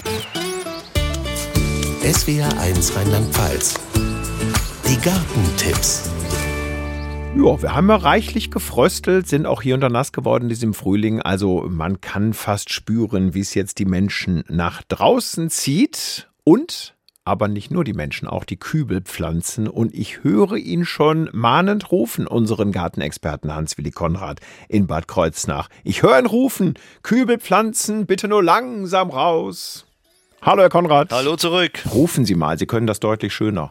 SWR1 Rheinland-Pfalz. Die Gartentipps. Ja, wir haben ja reichlich gefröstelt, sind auch hier und da nass geworden in diesem Frühling. Also man kann fast spüren, wie es jetzt die Menschen nach draußen zieht. Aber nicht nur die Menschen, auch die Kübelpflanzen. Und ich höre ihn schon mahnend rufen, unseren Gartenexperten Hans-Willi Konrad in Bad Kreuznach. Ich höre ihn rufen, Kübelpflanzen, bitte nur langsam raus. Hallo, Herr Konrad. Hallo zurück. Rufen Sie mal, Sie können das deutlich schöner.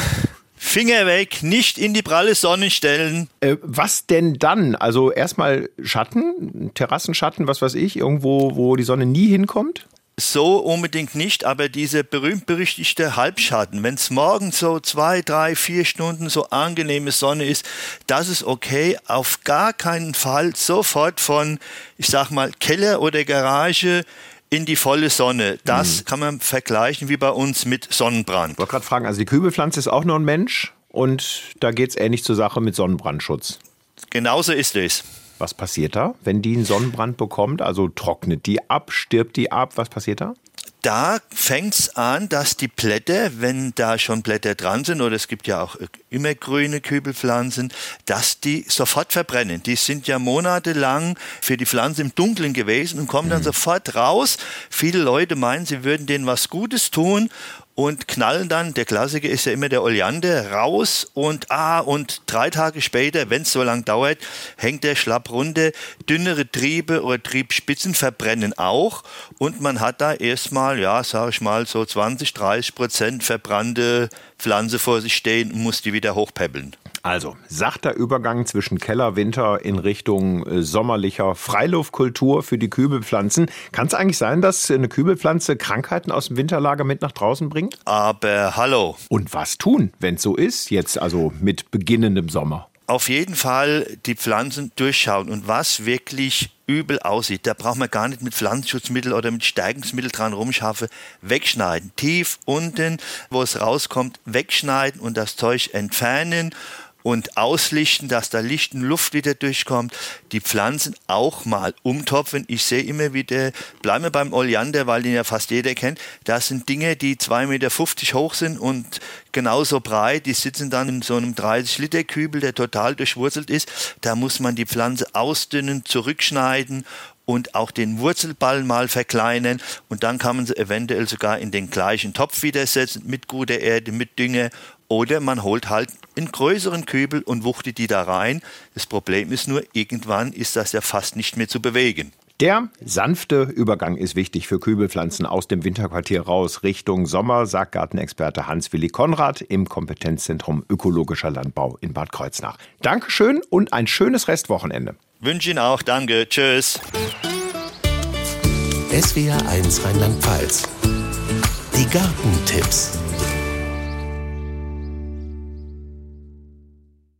Finger weg, nicht in die pralle Sonne stellen. Was denn dann? Also erstmal Schatten, Terrassenschatten, was weiß ich, irgendwo, wo die Sonne nie hinkommt? So unbedingt nicht, aber diese berühmt-berüchtigte Halbschatten, wenn es morgens so 2, 3, 4 Stunden so angenehme Sonne ist, das ist okay. Auf gar keinen Fall sofort von, ich sag mal, Keller oder Garage in die volle Sonne. Das kann man vergleichen wie bei uns mit Sonnenbrand. Ich wollte gerade fragen, also die Kübelpflanze ist auch nur ein Mensch und da geht es ähnlich zur Sache mit Sonnenbrandschutz. Genauso ist es. Was passiert da, wenn die einen Sonnenbrand bekommt? Also trocknet die ab, stirbt die ab? Was passiert da? Da fängt es an, dass die Blätter, wenn da schon Blätter dran sind, oder es gibt ja auch immergrüne Kübelpflanzen, dass die sofort verbrennen. Die sind ja monatelang für die Pflanze im Dunkeln gewesen und kommen dann sofort raus. Viele Leute meinen, sie würden denen was Gutes tun und knallen dann, der Klassiker ist ja immer der Oleander, raus und 3 Tage später, wenn es so lang dauert, hängt der schlapp runter. Dünnere Triebe oder Triebspitzen verbrennen auch und man hat da erstmal, so 20-30% verbrannte Pflanze vor sich stehen und muss die wieder hochpäppeln. Also, sachter Übergang zwischen Keller, Winter in Richtung sommerlicher Freiluftkultur für die Kübelpflanzen. Kann es eigentlich sein, dass eine Kübelpflanze Krankheiten aus dem Winterlager mit nach draußen bringt? Aber hallo. Und was tun, wenn es so ist, jetzt also mit beginnendem Sommer? Auf jeden Fall die Pflanzen durchschauen und was wirklich übel aussieht, da braucht man gar nicht mit Pflanzenschutzmittel oder mit Stärkungsmittel dran rumschaffen, wegschneiden, tief unten, wo es rauskommt, wegschneiden und das Zeug entfernen und auslichten, dass da Licht und Luft wieder durchkommt. Die Pflanzen auch mal umtopfen. Ich sehe immer wieder, bleiben wir beim Oleander, weil den ja fast jeder kennt. Das sind Dinge, die 2,50 Meter hoch sind und genauso breit. Die sitzen dann in so einem 30-Liter-Kübel, der total durchwurzelt ist. Da muss man die Pflanze ausdünnen, zurückschneiden und auch den Wurzelball mal verkleinern. Und dann kann man sie eventuell sogar in den gleichen Topf wieder setzen, mit guter Erde, mit Dünger. Oder man holt halt einen größeren Kübel und wuchtet die da rein. Das Problem ist nur, irgendwann ist das ja fast nicht mehr zu bewegen. Der sanfte Übergang ist wichtig für Kübelpflanzen aus dem Winterquartier raus Richtung Sommer, sagt Gartenexperte Hans-Willi Konrad im Kompetenzzentrum Ökologischer Landbau in Bad Kreuznach. Dankeschön und ein schönes Restwochenende. Wünsche Ihnen auch. Danke. Tschüss. SWR1 Rheinland-Pfalz. Die Gartentipps.